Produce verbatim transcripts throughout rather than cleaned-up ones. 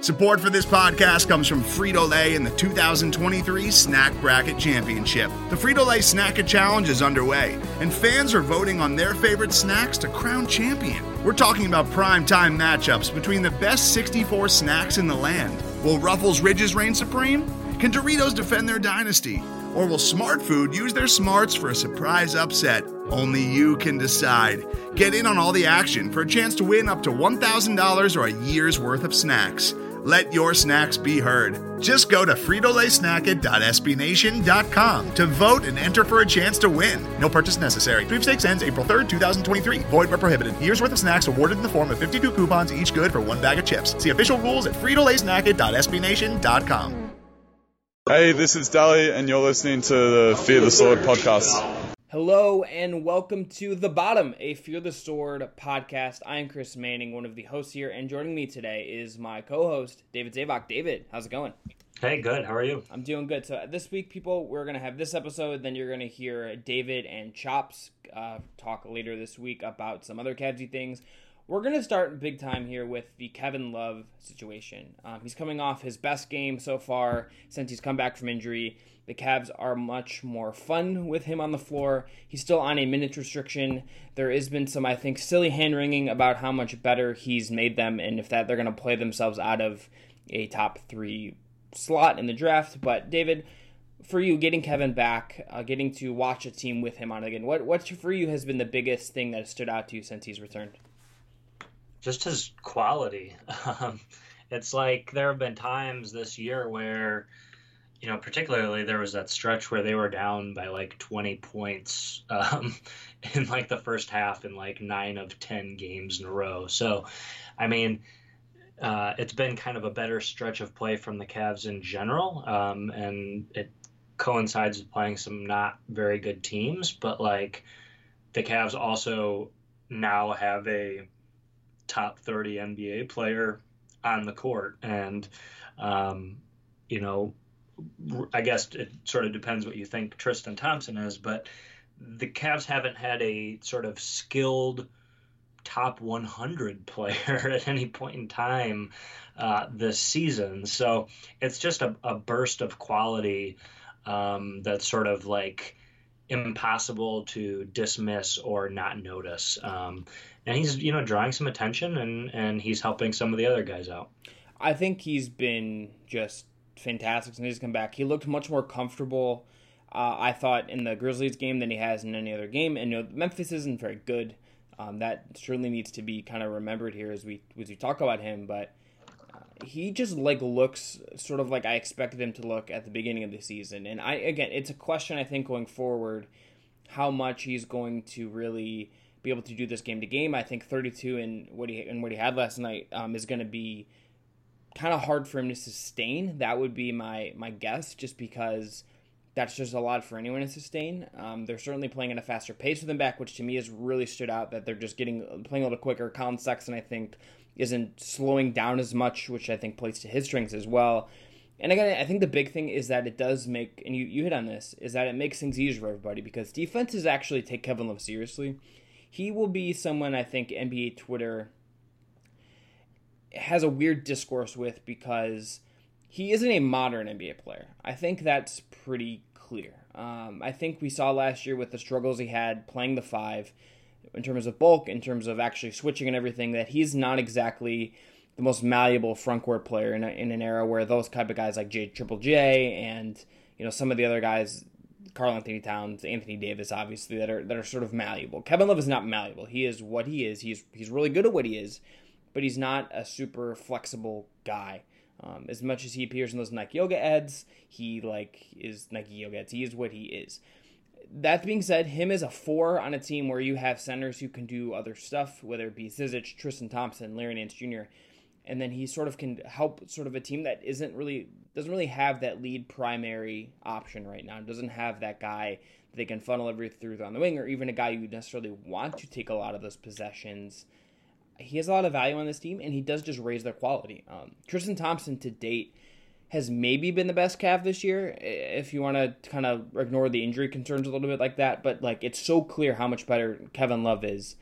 Support for this podcast comes from Frito-Lay and the two thousand twenty-three Snack Bracket Championship. The Frito-Lay Snack-It Challenge is underway, and fans are voting on their favorite snacks to crown champion. We're talking about prime-time matchups between the best sixty-four snacks in the land. Will Ruffles Ridges reign supreme? Can Doritos defend their dynasty? Or will Smart Food use their smarts for a surprise upset? Only you can decide. Get in on all the action for a chance to win up to one thousand dollars or a year's worth of snacks. Let your snacks be heard. Just go to Frito Lay Snack It dot S B Nation dot com to vote and enter for a chance to win. No purchase necessary. Sweepstakes ends April third, twenty twenty-three. Void where prohibited. Year's worth of snacks awarded in the form of fifty-two coupons, each good for one bag of chips. See official rules at Frito Lay Snack It dot S B Nation dot com. Hey, this is Dally, and you're listening to the Fear the Sword podcast. Hello, and welcome to The Bottom, a Fear the Sword podcast. I am Chris Manning, one of the hosts here, and joining me today is my co-host, David Zavok. David, how's it going? Hey, good. How are you? I'm doing good. So this week, people, we're going to have this episode, then you're going to hear David and Chops uh, talk later this week about some other Cavsy things. We're going to start big time here with the Kevin Love situation. Um, he's coming off his best game so far since he's come back from injury. The Cavs are much more fun with him on the floor. He's still on a minutes restriction. There has been some, I think, silly hand-wringing about how much better he's made them and if that they're going to play themselves out of a top three slot in the draft. But, David, for you, getting Kevin back, uh, getting to watch a team with him on again, what, what for you has been the biggest thing that has stood out to you since he's returned? Just his quality. Um, it's like there have been times this year where, you know, particularly there was that stretch where they were down by like twenty points um, in like the first half in like nine of ten games in a row. So, I mean, uh, it's been kind of a better stretch of play from the Cavs in general. Um, and it coincides with playing some not very good teams. But like the Cavs also now have a top thirty N B A player on the court. And, um, you know, I guess it sort of depends what you think Tristan Thompson is, but the Cavs haven't had a sort of skilled top one hundred player at any point in time uh, this season. So it's just a, a burst of quality um, that's sort of like impossible to dismiss or not notice. Um, and he's, you know, drawing some attention and, and he's helping some of the other guys out. I think he's been just fantastic since he's come back. He looked much more comfortable, uh, I thought, in the Grizzlies game than he has in any other game. And you know, Memphis isn't very good. Um, that certainly needs to be kind of remembered here as we as we talk about him. But uh, he just like looks sort of like I expected him to look at the beginning of the season. And I again, it's a question I think going forward, how much he's going to really be able to do this game to game. I think thirty-two and what he and what he had last night um, is going to be kind of hard for him to sustain. That would be my my guess, just because that's just a lot for anyone to sustain. Um, they're certainly playing at a faster pace with him back, which to me has really stood out, that they're just getting playing a little quicker. Colin Sexton, I think, isn't slowing down as much, which I think plays to his strengths as well. And again, I think the big thing is that it does make, and you, you hit on this, is that it makes things easier for everybody, because defenses actually take Kevin Love seriously. He will be someone I think N B A Twitter has a weird discourse with, because he isn't a modern N B A player. I think that's pretty clear. Um, I think we saw last year with the struggles he had playing the five, in terms of bulk, in terms of actually switching and everything, that he's not exactly the most malleable frontcourt player in, a, in an era where those type of guys like J Triple J and you know some of the other guys, Karl Anthony Towns, Anthony Davis, obviously, that are that are sort of malleable. Kevin Love is not malleable. He is what he is. He's he's really good at what he is, but he's not a super flexible guy. Um, as much as he appears in those Nike Yoga ads, he like is Nike Yoga ads. He is what he is. That being said, him as a four on a team where you have centers who can do other stuff, whether it be Zizic, Tristan Thompson, Larry Nance Junior, and then he sort of can help sort of a team that isn't really doesn't really have that lead primary option right now. It doesn't have that guy that they can funnel everything through on the wing, or even a guy you necessarily want to take a lot of those possessions. He has a lot of value on this team, and he does just raise their quality. Um, Tristan Thompson to date has maybe been the best Cav this year, if you want to kind of ignore the injury concerns a little bit like that. But like, it's so clear how much better Kevin Love is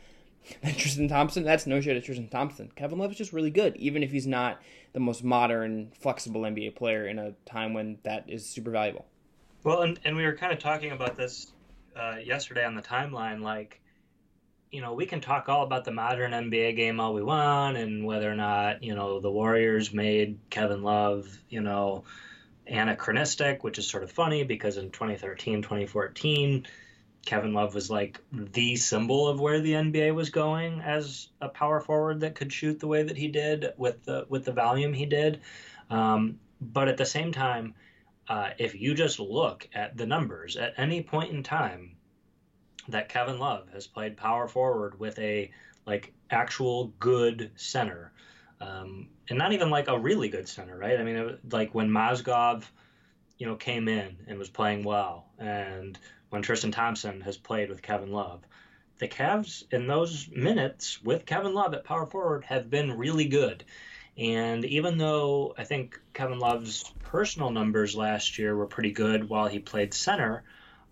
than Tristan Thompson. That's no shade at Tristan Thompson. Kevin Love is just really good, even if he's not the most modern, flexible N B A player in a time when that is super valuable. Well, and, and we were kind of talking about this uh, yesterday on the timeline. Like, you know, we can talk all about the modern N B A game all we want and whether or not, you know, the Warriors made Kevin Love, you know, anachronistic, which is sort of funny because in twenty thirteen, twenty fourteen, Kevin Love was like the symbol of where the N B A was going as a power forward that could shoot the way that he did with the with the volume he did. Um, but at the same time, uh, if you just look at the numbers at any point in time that Kevin Love has played power forward with a like actual good center, um, and not even like a really good center, right? I mean, it was like when Mozgov, you know, came in and was playing well, and when Tristan Thompson has played with Kevin Love, the Cavs in those minutes with Kevin Love at power forward have been really good. And even though I think Kevin Love's personal numbers last year were pretty good while he played center,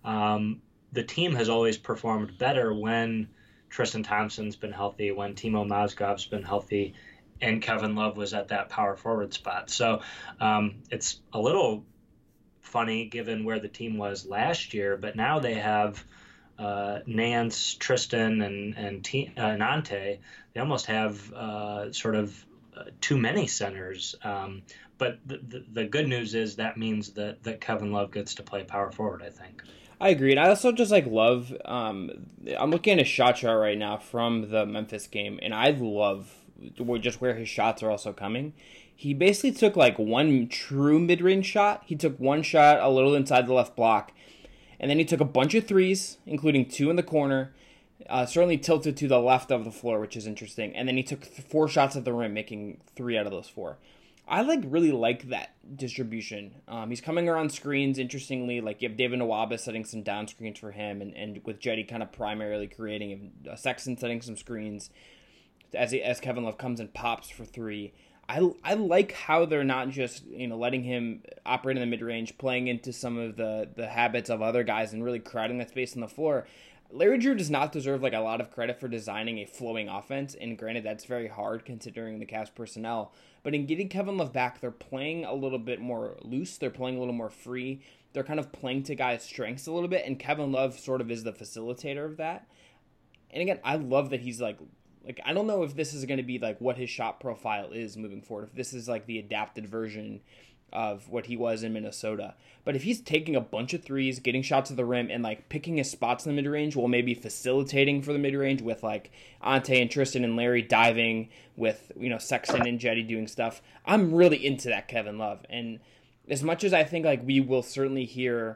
um, the team has always performed better when Tristan Thompson's been healthy, when Timo Mozgov's been healthy, and Kevin Love was at that power forward spot. So um, it's a little funny given where the team was last year, but now they have uh, Nance, Tristan, and and T- uh, Nante. They almost have uh, sort of uh, too many centers. Um, but the, the the good news is that means that that Kevin Love gets to play power forward, I think. I agree, and I also just like love. Um, I'm looking at a shot chart right now from the Memphis game, and I love just where his shots are also coming. He basically took like one true mid-range shot. He took one shot a little inside the left block. And then he took a bunch of threes, including two in the corner. Uh, certainly tilted to the left of the floor, which is interesting. And then he took four shots at the rim, making three out of those four. I like really like that distribution. Um, he's coming around screens, interestingly. Like you have David Nwaba setting some down screens for him. And, and with Jetty kind of primarily creating, uh, Sexton setting some screens as, he, as Kevin Love comes and pops for three. I, I like how they're not just, you know, letting him operate in the mid-range, playing into some of the, the habits of other guys and really crowding that space on the floor. Larry Drew does not deserve like a lot of credit for designing a flowing offense, and granted that's very hard considering the Cavs personnel. But in getting Kevin Love back, they're playing a little bit more loose. They're playing a little more free. They're kind of playing to guys' strengths a little bit, and Kevin Love sort of is the facilitator of that. And again, I love that he's like, Like, I don't know if this is going to be, like, what his shot profile is moving forward. If this is, like, the adapted version of what he was in Minnesota. But if he's taking a bunch of threes, getting shots at the rim, and, like, picking his spots in the mid-range while maybe facilitating for the mid-range with, like, Ante and Tristan and Larry diving with, you know, Sexton and Jetty doing stuff, I'm really into that Kevin Love. And as much as I think, like, we will certainly hear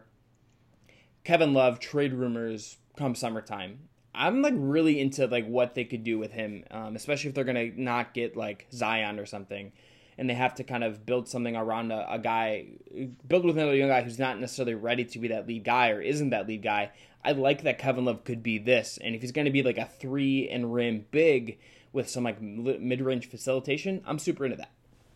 Kevin Love trade rumors come summertime, I'm like really into like what they could do with him, um, especially if they're gonna not get like Zion or something, and they have to kind of build something around a, a guy, build with another young guy who's not necessarily ready to be that lead guy or isn't that lead guy. I like that Kevin Love could be this, and if he's gonna be like a three and rim big with some like mid range facilitation, I'm super into that.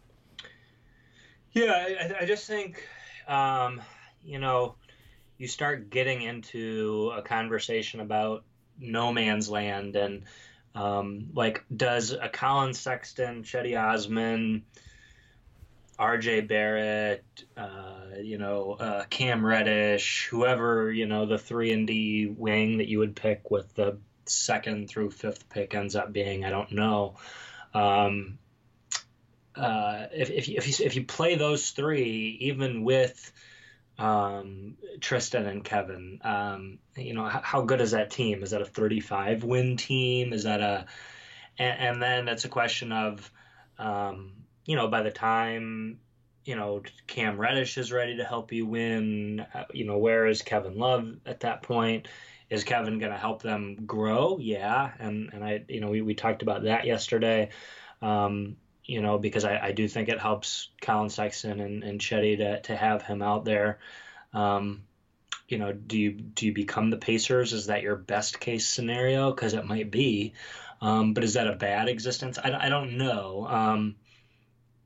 Yeah, I, I just think, um, you know, you start getting into a conversation about no man's land and um, like does a Colin Sexton, Chetty Osman, R J Barrett, uh, you know, uh, Cam Reddish, whoever, you know, the three and D wing that you would pick with the second through fifth pick ends up being, I don't know. Um, uh, if, if, if, you, if you play those three, even with um, Tristan and Kevin, um, you know, how, how good is that team? Is that a thirty-five win team? Is that a, and, and then it's a question of, um, you know, by the time, you know, Cam Reddish is ready to help you win, you know, where is Kevin Love at that point? Is Kevin going to help them grow? Yeah. And, and I, you know, we, we talked about that yesterday, um, you know, because I, I do think it helps Colin Sexton and, and Chetty to, to have him out there. Um, you know, do you, do you become the Pacers? Is that your best case scenario? Cause it might be, um, but is that a bad existence? I, I don't know. Um,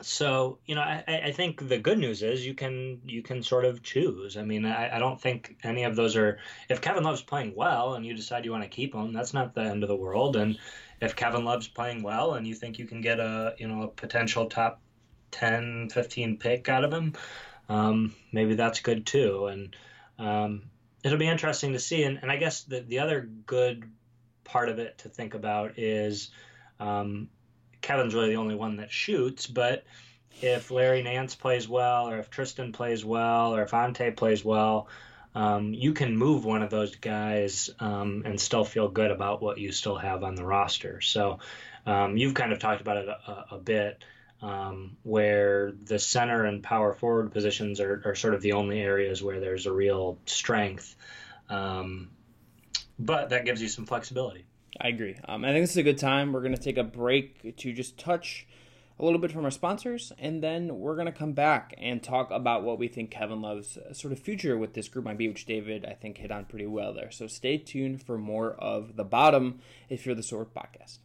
So, you know, I, I think the good news is you can you can sort of choose. I mean, I, I don't think any of those are. If Kevin Love's playing well and you decide you want to keep him, that's not the end of the world. And if Kevin Love's playing well and you think you can get a you know a potential top ten, fifteen pick out of him, um, maybe that's good too. And um, it'll be interesting to see. And, and I guess the the other good part of it to think about is. Um, Kevin's really the only one that shoots, but if Larry Nance plays well, or if Tristan plays well, or if Ante plays well, um, you can move one of those guys um, and still feel good about what you still have on the roster. So um, you've kind of talked about it a, a bit, um, where the center and power forward positions are, are sort of the only areas where there's a real strength, um, but that gives you some flexibility. I agree. Um, I think this is a good time. We're going to take a break to just touch a little bit from our sponsors, and then we're going to come back and talk about what we think Kevin Love's sort of future with this group might be, which David, I think, hit on pretty well there. So stay tuned for more of The Bottom if you're the Sword Podcast.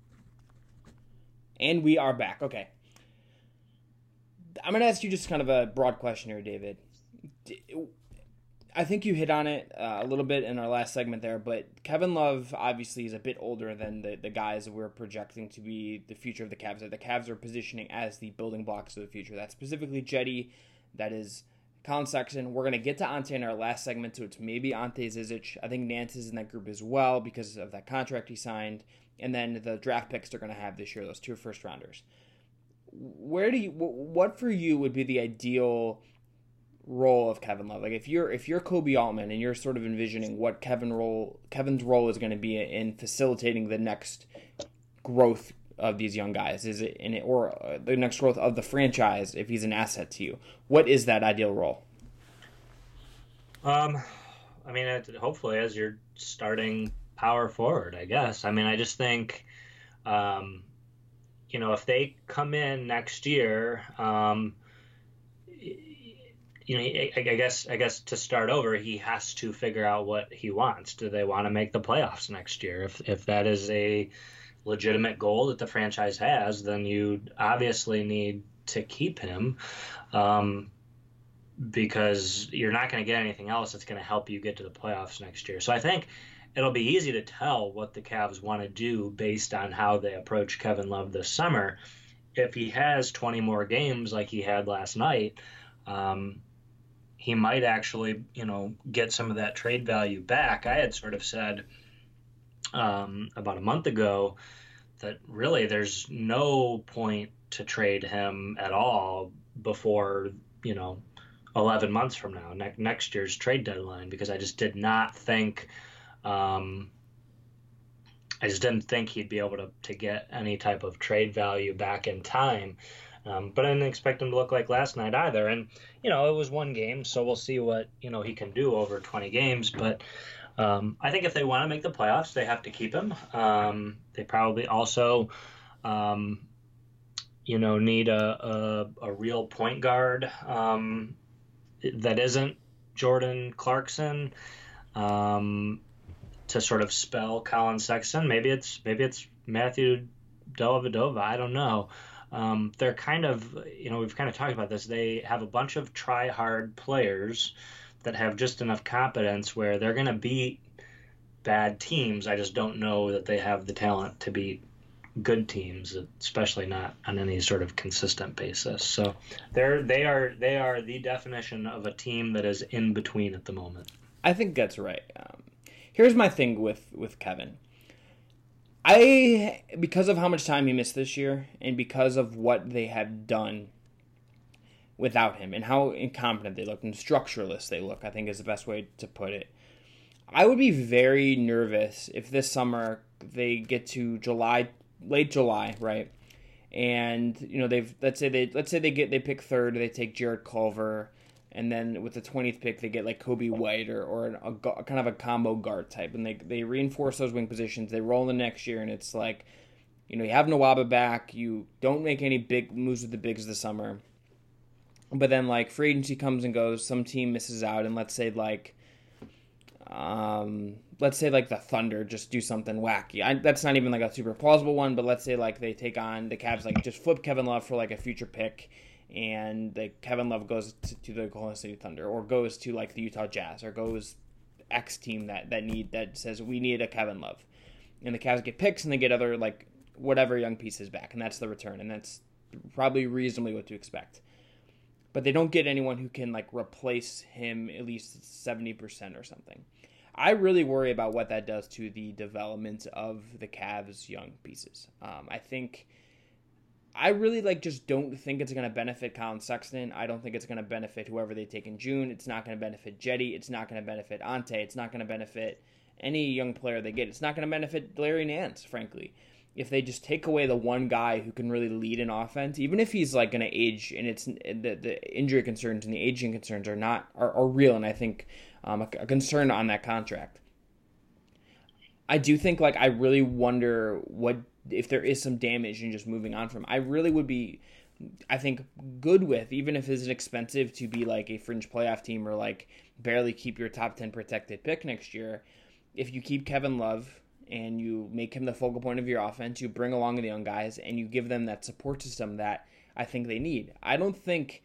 And we are back. Okay. I'm going to ask you just kind of a broad question here, David. I think you hit on it uh, a little bit in our last segment there, but Kevin Love obviously is a bit older than the, the guys that we're projecting to be the future of the Cavs. The Cavs are positioning as the building blocks of the future. That's specifically Jetty, that is Colin Sexton. We're going to get to Ante in our last segment, so it's maybe Ante Zizic. I think Nance is in that group as well because of that contract he signed. And then the draft picks they're going to have this year, those two first rounders. Where do you, what for you would be the ideal role of Kevin Love? Like if you're if you're Kobe Altman and you're sort of envisioning what Kevin role Kevin's role is going to be in facilitating the next growth of these young guys, is it in it or uh, the next growth of the franchise if he's an asset to you? What is that ideal role? Um, I mean, it, hopefully as you're starting power forward, I guess. I mean, I just think, um, you know, if they come in next year. Um, You know, I, I guess I guess to start over, he has to figure out what he wants. Do they want to make the playoffs next year? If if that is a legitimate goal that the franchise has, then you obviously need to keep him, um, because you're not going to get anything else that's going to help you get to the playoffs next year. So I think it'll be easy to tell what the Cavs want to do based on how they approach Kevin Love this summer. If he has twenty more games like he had last night, um, he might actually, you know, get some of that trade value back. I had sort of said um, about a month ago that really there's no point to trade him at all before, you know, eleven months from now, ne- next year's trade deadline, because I just did not think, um, I just didn't think he'd be able to, to get any type of trade value back in time. Um, but I didn't expect him to look like last night either. And, you know, it was one game, so we'll see what, you know, he can do over twenty games. But um, I think if they want to make the playoffs, they have to keep him. Um, they probably also, um, you know, need a, a, a real point guard um, that isn't Jordan Clarkson um, to sort of spell Colin Sexton. Maybe it's maybe it's Matthew Dellavedova. I don't know. Um, they're kind of, you know, we've kind of talked about this. They have a bunch of try-hard players that have just enough competence where they're going to beat bad teams. I just don't know that they have the talent to beat good teams, especially not on any sort of consistent basis. So they're they are they are the definition of a team that is in between at the moment. I think that's right. Um, here's my thing with with Kevin. I, because of how much time he missed this year and because of what they have done without him and how incompetent they look and structureless they look, I think is the best way to put it. I would be very nervous if this summer they get to July, late July, right? And, you know, they've, let's say they, let's say they get, they pick third, they take Jared Culver, and then with the twentieth pick, they get like Kobe White or, or an, a, a kind of a combo guard type. And they they reinforce those wing positions. They roll in the next year, and it's like, you know, you have Nwaba back. You don't make any big moves with the bigs this summer. But then, like, free agency comes and goes. Some team misses out. And let's say, like, um, let's say like the Thunder just do something wacky. I, that's not even like a super plausible one, but let's say like they take on the Cavs, like just flip Kevin Love for like a future pick, and the Kevin Love goes to, to the Golden State Thunder, or goes to like the Utah Jazz, or goes X team that that need that says we need a Kevin Love, and the Cavs get picks and they get other like whatever young pieces back, and that's the return, and that's probably reasonably what to expect. But they don't get anyone who can like replace him at least seventy percent or something. I really worry about what that does to the development of the Cavs' young pieces. Um, I think, I really like just don't think it's going to benefit Colin Sexton. I don't think it's going to benefit whoever they take in June. It's not going to benefit Jetty. It's not going to benefit Ante. It's not going to benefit any young player they get. It's not going to benefit Larry Nance, frankly. If they just take away the one guy who can really lead an offense, even if he's like going to age, and it's the, the injury concerns and the aging concerns are not are, are real, and I think um, a, a concern on that contract. I do think like I really wonder what if there is some damage in just moving on from. I really would be, I think, good with, even if it's expensive to be like a fringe playoff team or like barely keep your top ten protected pick next year. If you keep Kevin Love and you make him the focal point of your offense, you bring along the young guys, and you give them that support system that I think they need. I don't think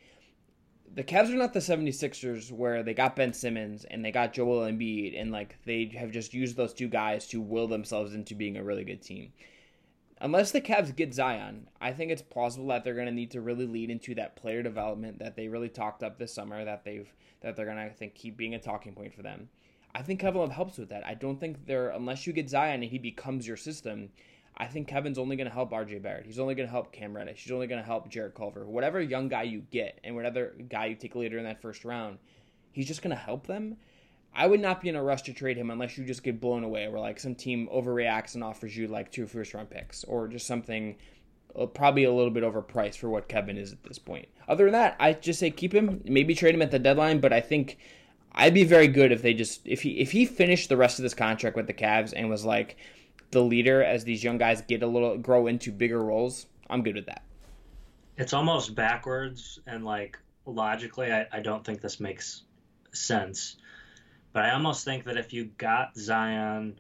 the Cavs are not the seventy-sixers where they got Ben Simmons and they got Joel Embiid, and like they have just used those two guys to will themselves into being a really good team. Unless the Cavs get Zion, I think it's plausible that they're going to need to really lead into that player development that they really talked up this summer, that they've that they're going to, I think, keep being a talking point for them. I think Kevin Love helps with that. I don't think they're, unless you get Zion and he becomes your system, I think Kevin's only going to help R J Barrett. He's only going to help Cam Reddish. He's only going to help Jarrett Culver. Whatever young guy you get and whatever guy you take later in that first round, he's just going to help them. I would not be in a rush to trade him unless you just get blown away, where like some team overreacts and offers you like two first round picks, or just something uh, probably a little bit overpriced for what Kevin is at this point. Other than that, I just say keep him, maybe trade him at the deadline, but I think I'd be very good if they just if he if he finished the rest of this contract with the Cavs and was like the leader as these young guys get a little grow into bigger roles. I'm good with that. It's almost backwards, and like logically, I, I don't think this makes sense. But I almost think that if you got Zion,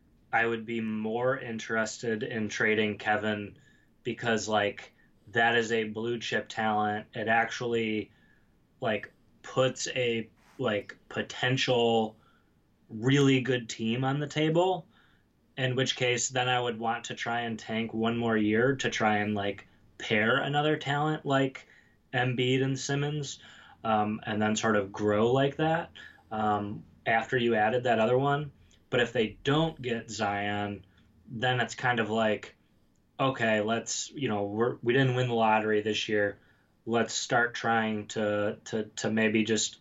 I would be more interested in trading Kevin, because like that is a blue chip talent. It actually like puts a like potential really good team on the table, in which case then I would want to try and tank one more year to try and like pair another talent like Embiid and Simmons, um, and then sort of grow like that um, after you added that other one. But if they don't get Zion, then it's kind of like, okay, let's, you know, we're, we didn't win the lottery this year. Let's start trying to to to maybe just,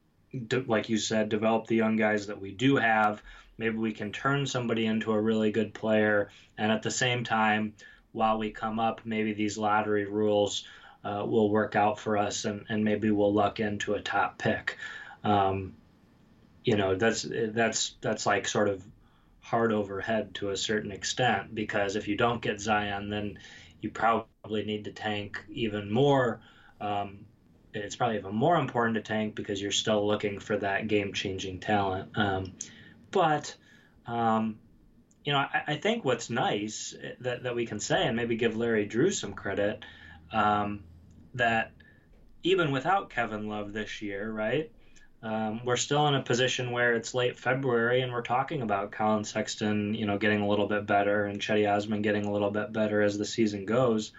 like you said, develop the young guys that we do have. Maybe we can turn somebody into a really good player. And at the same time, while we come up, maybe these lottery rules uh, will work out for us, and, and maybe we'll luck into a top pick. Um, you know, that's that's that's like sort of hard overhead to a certain extent, because if you don't get Zion, then you probably need to tank even more. Um, It's probably even more important to tank because you're still looking for that game-changing talent. Um, but, um, you know, I, I think what's nice that, that we can say, and maybe give Larry Drew some credit, um, that even without Kevin Love this year, right, um, we're still in a position where it's late February and we're talking about Colin Sexton, you know, getting a little bit better, and Cedi Osman getting a little bit better as the season goes.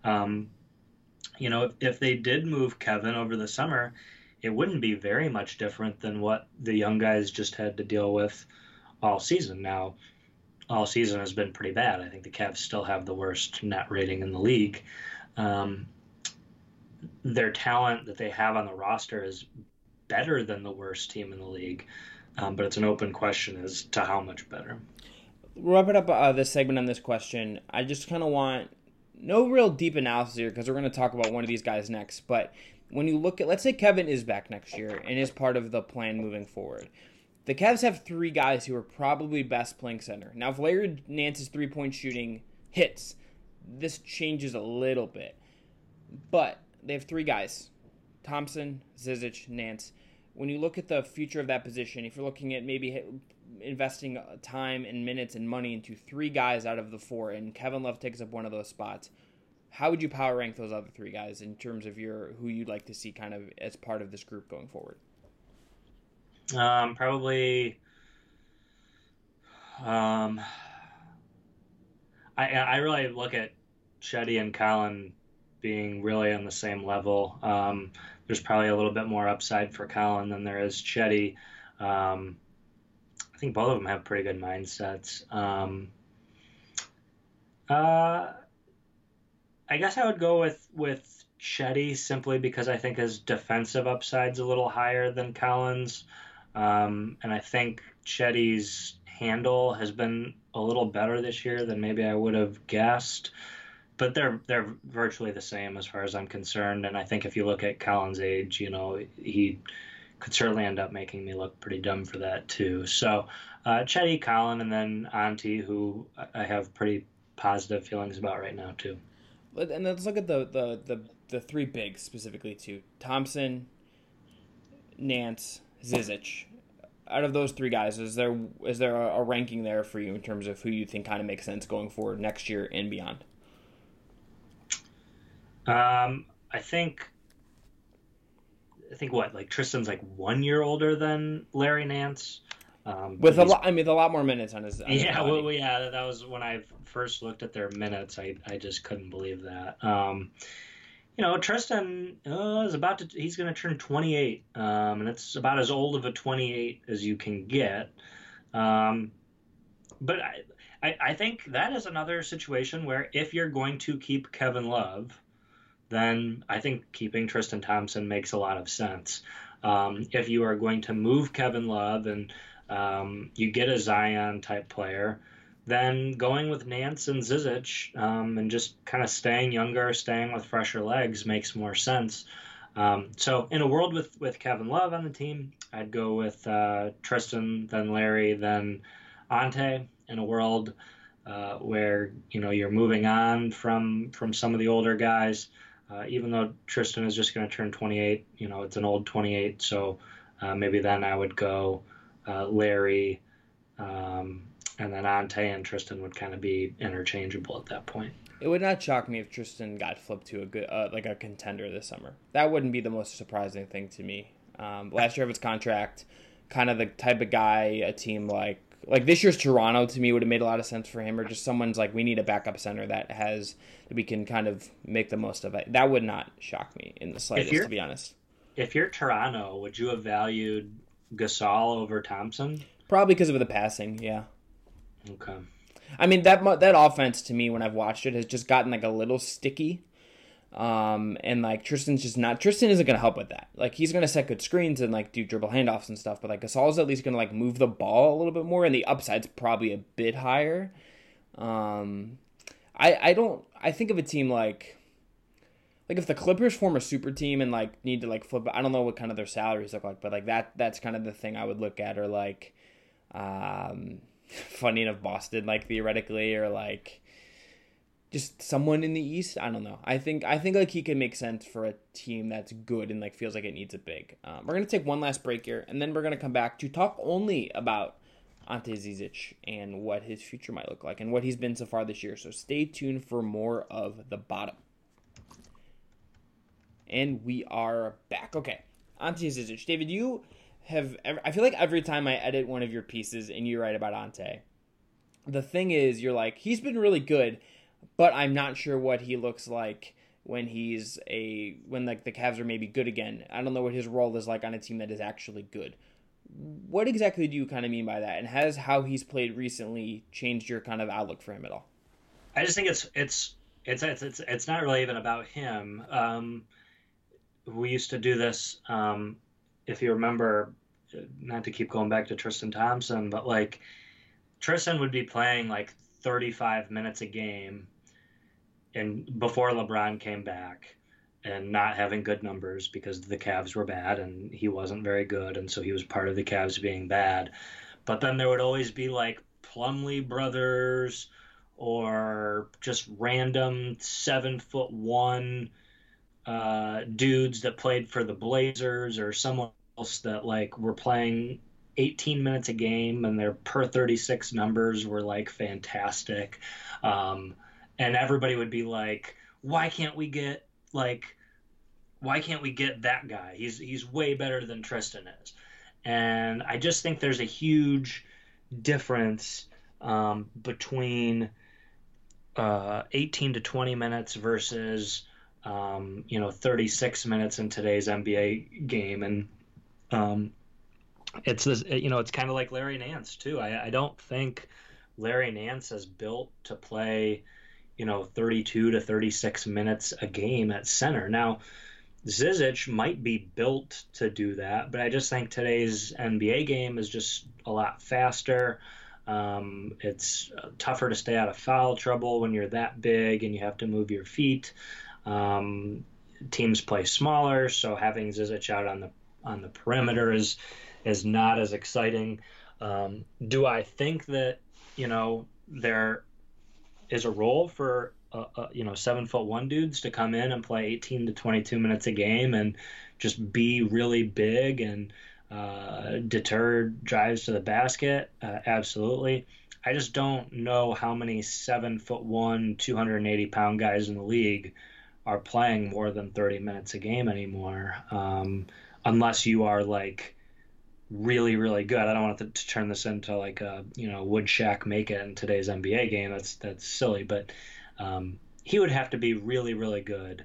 Um You know, if, if they did move Kevin over the summer, it wouldn't be very much different than what the young guys just had to deal with all season. Now, all season has been pretty bad. I think the Cavs still have the worst net rating in the league. Um, their talent that they have on the roster is better than the worst team in the league, um, but it's an open question as to how much better. We'll wrap it up uh, this segment on this question. I just kind of want no real deep analysis here, because we're going to talk about one of these guys next. But when you look at, let's say Kevin is back next year and is part of the plan moving forward. The Cavs have three guys who are probably best playing center. Now, if Larry Nance's three-point shooting hits, this changes a little bit. But they have three guys, Thompson, Zizic, Nance. when you look at the future of that position, if you're looking at maybe investing time and minutes and money into three guys out of the four, and Kevin Love takes up one of those spots, how would you power rank those other three guys in terms of your who you'd like to see kind of as part of this group going forward? Um, probably. Um, I I really look at Cedi and Collin being really on the same level. Um, there's probably a little bit more upside for Collin than there is Cedi. Um, I think both of them have pretty good mindsets. Um, uh, I guess I would go with with Cedi simply because I think his defensive upside's a little higher than Collin's, um, and I think Chedi's handle has been a little better this year than maybe I would have guessed. But they're they're virtually the same as far as I'm concerned, and I think if you look at Collin's age, you know, he could certainly end up making me look pretty dumb for that too. So uh, Cedi, Collin, and then Ante, who I have pretty positive feelings about right now too. And let's look at the the the, the three bigs specifically too: Thompson, Nance, Zizic. Out of those three guys, is there is there a, a ranking there for you in terms of who you think kind of makes sense going forward next year and beyond? Um, I think, I think what like Tristan's like one year older than Larry Nance, um, with a lot. I mean, a lot more minutes on his. On yeah, his well, yeah, that was when I first looked at their minutes. I I just couldn't believe that. Um, you know, Tristan uh, is about to. He's going to turn twenty-eight, um, and it's about as old of a twenty-eight as you can get. Um, but I, I I think that is another situation where if you're going to keep Kevin Love, then I think keeping Tristan Thompson makes a lot of sense. Um, if you are going to move Kevin Love and um, you get a Zion type player, then going with Nance and Zizic um, and just kind of staying younger, staying with fresher legs makes more sense. Um, so in a world with, with Kevin Love on the team, I'd go with uh, Tristan, then Larry, then Ante. In a world uh, where, you know, you're moving on from, from some of the older guys, Uh, even though Tristan is just going to turn twenty-eight, you know, it's an old twenty-eight, so uh, maybe then I would go uh, Larry, um, and then Ante and Tristan would kind of be interchangeable at that point. It would not shock me if Tristan got flipped to a good, uh, like a contender this summer. That wouldn't be the most surprising thing to me. Um, last year of his contract, kind of the type of guy a team like Like this year's Toronto to me would have made a lot of sense for him, or just someone's like, we need a backup center that has that we can kind of make the most of it. That would not shock me in the slightest, to be honest. If you're Toronto, would you have valued Gasol over Thompson? Probably because of the passing, yeah. Okay. I mean that that offense to me when I've watched it has just gotten like a little sticky. Um, and like Tristan's just not, Tristan isn't going to help with that. Like he's going to set good screens and like do dribble handoffs and stuff, but like Gasol's at least going to like move the ball a little bit more, and the upside's probably a bit higher. Um, I, I don't, I think of a team like, like if the Clippers form a super team and like need to like flip, I don't know what kind of their salaries look like, but like that, that's kind of the thing I would look at, or like, um, funny enough, Boston, like theoretically, or like, just someone in the East. I don't know. I think I think like he can make sense for a team that's good and like feels like it needs a big. Um, we're gonna take one last break here, and then we're gonna come back to talk only about Ante Zizic and what his future might look like and what he's been so far this year. So stay tuned for more of the bottom. And we are back. Okay, Ante Zizic. David, you have. Ever, I feel like every time I edit one of your pieces and you write about Ante, the thing is you're like, he's been really good, but I'm not sure what he looks like when he's a when like the Cavs are maybe good again. I don't know what his role is like on a team that is actually good. What exactly do you kind of mean by that? And has how he's played recently changed your kind of outlook for him at all? I just think it's it's it's it's it's, it's not really even about him. Um, we used to do this, um, if you remember, not to keep going back to Tristan Thompson, but like Tristan would be playing like thirty-five minutes a game and before LeBron came back, and not having good numbers because the Cavs were bad and he wasn't very good, and so he was part of the Cavs being bad. But then there would always be like Plumlee brothers or just random seven foot one uh, dudes that played for the Blazers or someone that like were playing eighteen minutes a game and their per thirty-six numbers were like fantastic. Um, and everybody would be like, why can't we get like, why can't we get that guy? He's, he's way better than Tristan is. And I just think there's a huge difference um, between uh, eighteen to twenty minutes versus, um, you know, thirty-six minutes in today's N B A game. And um, it's this, you know, it's kind of like Larry Nance too. I, I don't think Larry Nance is built to play, you know, thirty-two to thirty-six minutes a game at center. Now, Zizic might be built to do that, but I just think today's N B A game is just a lot faster. Um, it's tougher to stay out of foul trouble when you're that big and you have to move your feet. Um, teams play smaller, so having Zizic out on the on the perimeter is is not as exciting. Um, do I think that, you know, there is a role for uh, uh, you know seven foot one dudes to come in and play eighteen to twenty-two minutes a game and just be really big and uh, deter drives to the basket? Uh, absolutely. I just don't know how many seven foot one, two hundred eighty pound guys in the league are playing more than thirty minutes a game anymore, um, unless you are like really, really good. I don't want to, to turn this into like a, you know, would Shaq make it in today's N B A game? That's that's silly, but um, he would have to be really, really good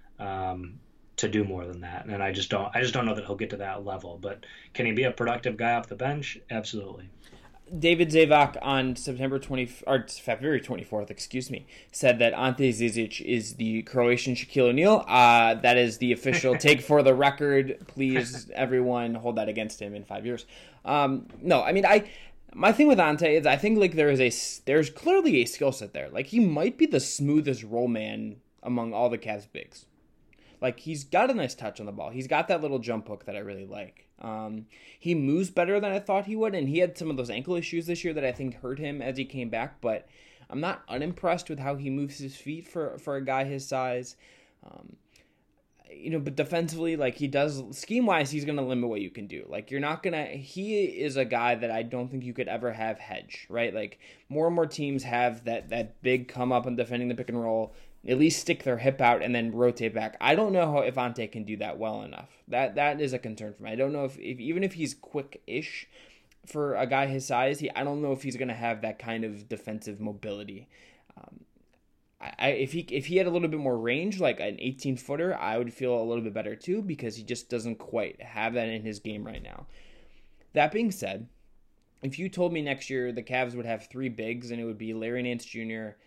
um, to do more than that. And I just don't, I just don't know that he'll get to that level. But can he be a productive guy off the bench? Absolutely. David Zavak on September twentieth or February twenty-fourth, excuse me, said that Ante Zizic is the Croatian Shaquille O'Neal. Uh, that is the official take for the record. Please, everyone, hold that against him in five years. Um, no, I mean, I my thing with Ante is I think like there is a there's clearly a skill set there. Like he might be the smoothest roll man among all the Cavs bigs. Like he's got a nice touch on the ball. He's got that little jump hook that I really like. Um, he moves better than I thought he would, and he had some of those ankle issues this year that I think hurt him as he came back, but I'm not unimpressed with how he moves his feet for, for a guy his size. Um, you know, but defensively, like he does, scheme-wise, he's going to limit what you can do. Like you're not going to, he is a guy that I don't think you could ever have hedge, right? Like more and more teams have that, that big come up and defending the pick and roll, at least stick their hip out and then rotate back. I don't know how if Ante can do that well enough. That that is a concern for me. I don't know if, if even if he's quick-ish for a guy his size, he I don't know if he's going to have that kind of defensive mobility. Um, I, I if he if he had a little bit more range, like an eighteen-footer, I would feel a little bit better too because he just doesn't quite have that in his game right now. That being said, if you told me next year the Cavs would have three bigs and it would be Larry Nance Junior,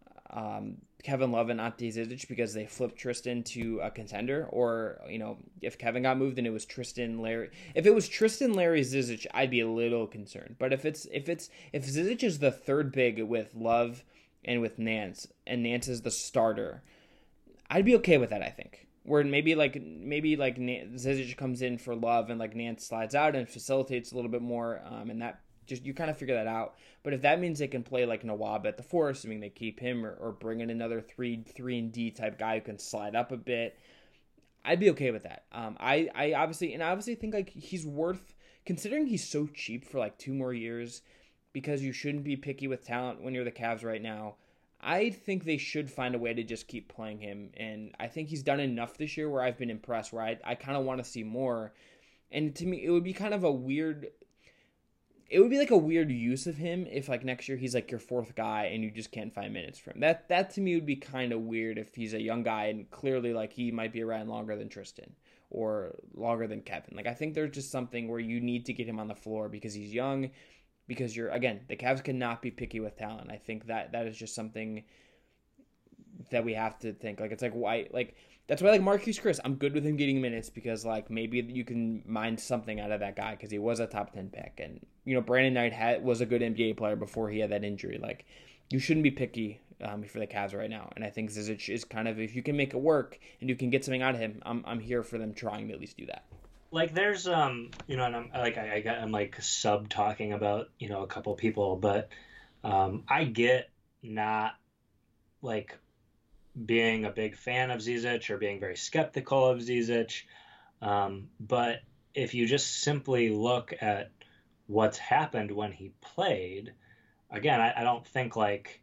um, Kevin Love and Ante Zizic because they flipped Tristan to a contender, or, you know, if Kevin got moved and it was Tristan, Larry, if it was Tristan, Larry, Zizic, I'd be a little concerned. But if it's, if it's, if Zizic is the third big with Love and with Nance, and Nance is the starter, I'd be okay with that, I think. Where maybe like, maybe like Zizic comes in for Love and like Nance slides out and facilitates a little bit more, um, and that, just you kind of figure that out. But if that means they can play like Nawab at the four, assuming they keep him, or, or bring in another three three and D type guy who can slide up a bit, I'd be okay with that. Um, I I obviously and I obviously think like he's worth considering he's so cheap for like two more years, because you shouldn't be picky with talent when you're the Cavs right now. I think they should find a way to just keep playing him, and I think he's done enough this year where I've been impressed. Where I I kind of want to see more, and to me it would be kind of a weird. It would be like a weird use of him if like next year he's like your fourth guy and you just can't find minutes for him. That that to me would be kind of weird if he's a young guy and clearly like he might be around longer than Tristan or longer than Kevin. Like I think there's just something where you need to get him on the floor because he's young, because you're again, the Cavs cannot be picky with talent. I think that that is just something that we have to think. Like it's like why like that's why like Marquise Chris, I'm good with him getting minutes because like maybe you can mine something out of that guy because he was a top ten pick, and you know Brandon Knight had was a good N B A player before he had that injury. Like you shouldn't be picky um, for the Cavs right now, and I think Zizic is kind of, if you can make it work and you can get something out of him, I'm I'm here for them trying to at least do that. Like there's um you know and I'm like I, I got I'm like sub talking about you know a couple people, but um I get not like being a big fan of Zizic or being very skeptical of Zizic. Um, but if you just simply look at what's happened when he played, again, I, I don't think like,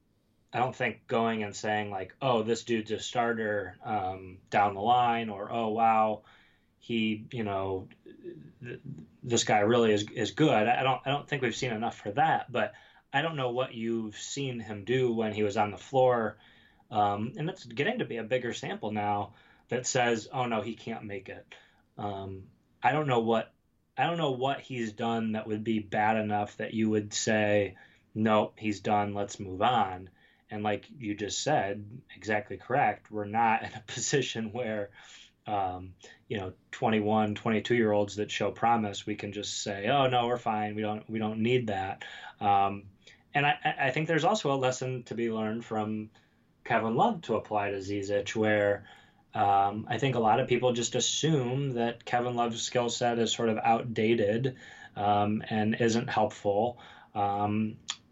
I don't think going and saying like, oh, this dude's a starter um, down the line, or oh wow, he, you know, th- this guy really is is good. I don't I don't think we've seen enough for that. But I don't know what you've seen him do when he was on the floor, um, and it's getting to be a bigger sample now that says, oh no, he can't make it. Um, I don't know what I don't know what he's done that would be bad enough that you would say, nope, he's done. Let's move on. And like you just said, exactly correct. We're not in a position where, um, you know, twenty-one, twenty-two year olds that show promise, we can just say, oh no, we're fine. We don't, we don't need that. Um, and I, I think there's also a lesson to be learned from Kevin Love to apply to Zizic, where um, I think a lot of people just assume that Kevin Love's skill set is sort of outdated um, and isn't helpful. Um,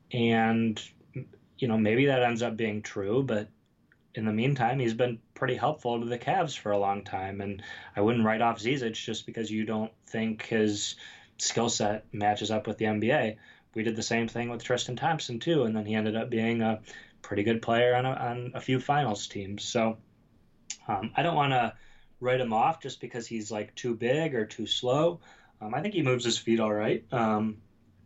and you know, maybe that ends up being true, but in the meantime, he's been pretty helpful to the Cavs for a long time. And I wouldn't write off Zizic just because you don't think his skill set matches up with the N B A. We did the same thing with Tristan Thompson too, and then he ended up being a pretty good player on a, on a few finals teams. So um, I don't want to write him off just because he's like too big or too slow. Um, I think he moves his feet all right. Um,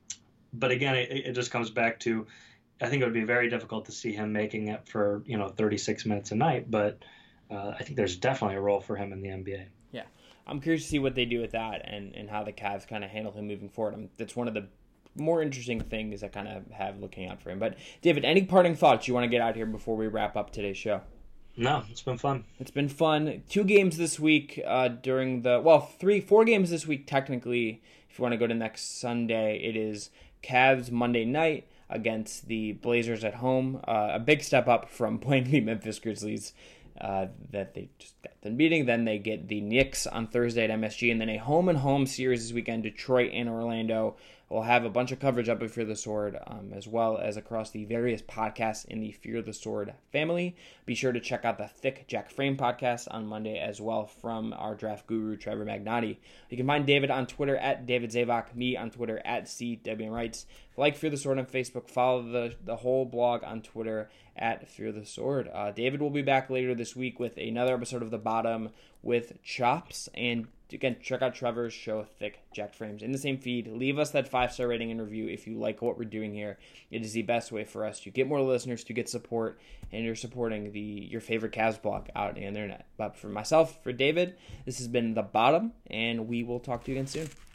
but again, it, it just comes back to, I think it would be very difficult to see him making it for, you know, thirty-six minutes a night, but uh, I think there's definitely a role for him in the N B A. Yeah. I'm curious to see what they do with that and, and how the Cavs kind of handle him moving forward. I'm, that's one of the more interesting things I kind of have looking out for him. But, David, any parting thoughts you want to get out here before we wrap up today's show? No, it's been fun. It's been fun. Two games this week uh, during the, well, three, four games this week technically. If you want to go to next Sunday, it is Cavs Monday night against the Blazers at home. Uh, a big step up from playing the Memphis Grizzlies uh, that they just got done beating. Then they get the Knicks on Thursday at M S G, and then a home-and-home series this weekend, Detroit and Orlando. We'll have a bunch of coverage up at Fear the Sword, um, as well as across the various podcasts in the Fear the Sword family. Be sure to check out the Thick Jack Frame podcast on Monday as well from our draft guru, Trevor Magnotti. You can find David on Twitter at David Zavok, me on Twitter at C W Wrights. Like Fear the Sword on Facebook, follow the, the whole blog on Twitter at Fear the Sword. Uh, David will be back later this week with another episode of The Bottom with Chops, and again, check out Trevor's show, Thick Jacked Frames, in the same feed. Leave us that five-star rating and review if you like what we're doing here. It is the best way for us to get more listeners, to get support, and you're supporting the your favorite Cavs blog out on the internet. But for myself, for David, this has been The Bottom, and we will talk to you again soon.